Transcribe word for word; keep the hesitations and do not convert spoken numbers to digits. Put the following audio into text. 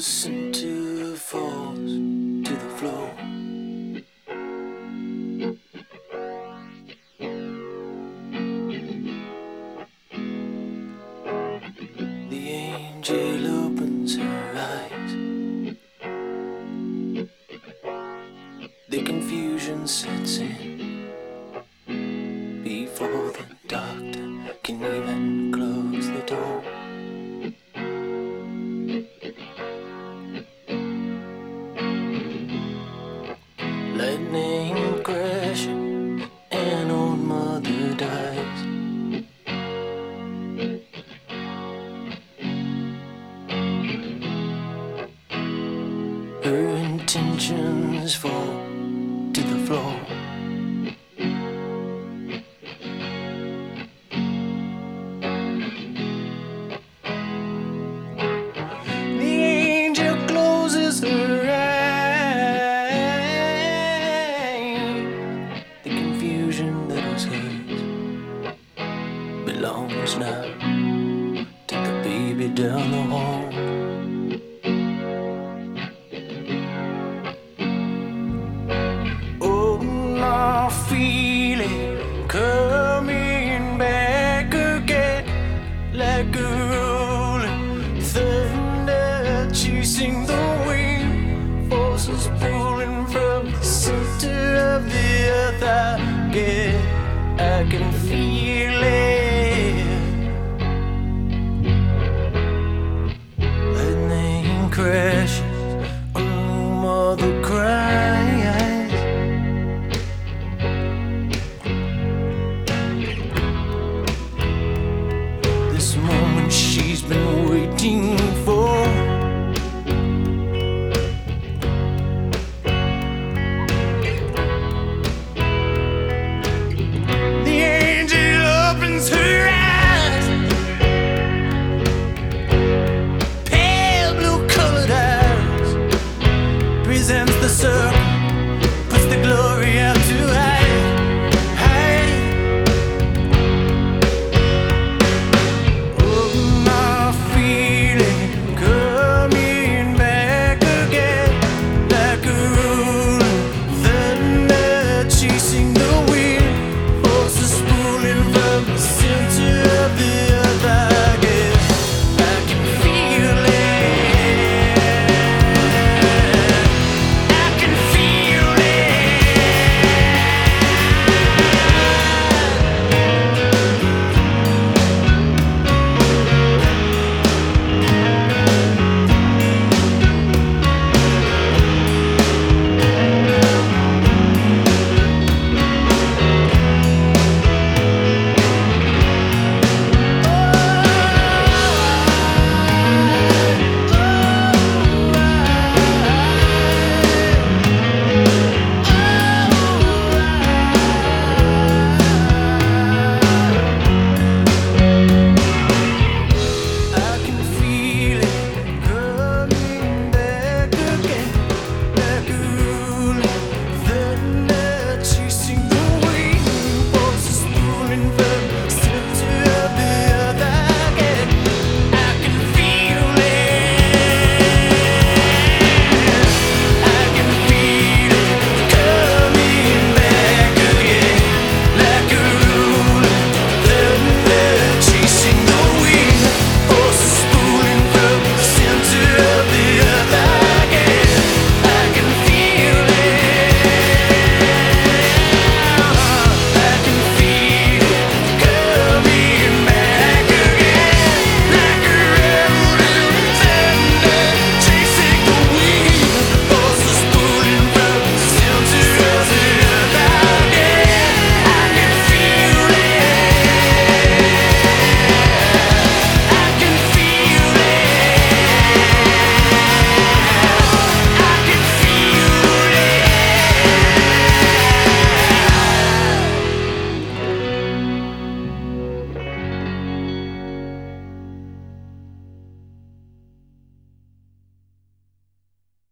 center falls to the floor. The angel opens her eyes. The confusion sets in before the doctor can even close the door. Lightning crashing and old mother dies. Her intentions fall to the floor. The angel closes her eyes. The confusion that was hers belongs now to the baby down the hall. Feeling coming back again, like a rolling thunder chasing the wind, forces pulling from the center of the earth. I get, I can feel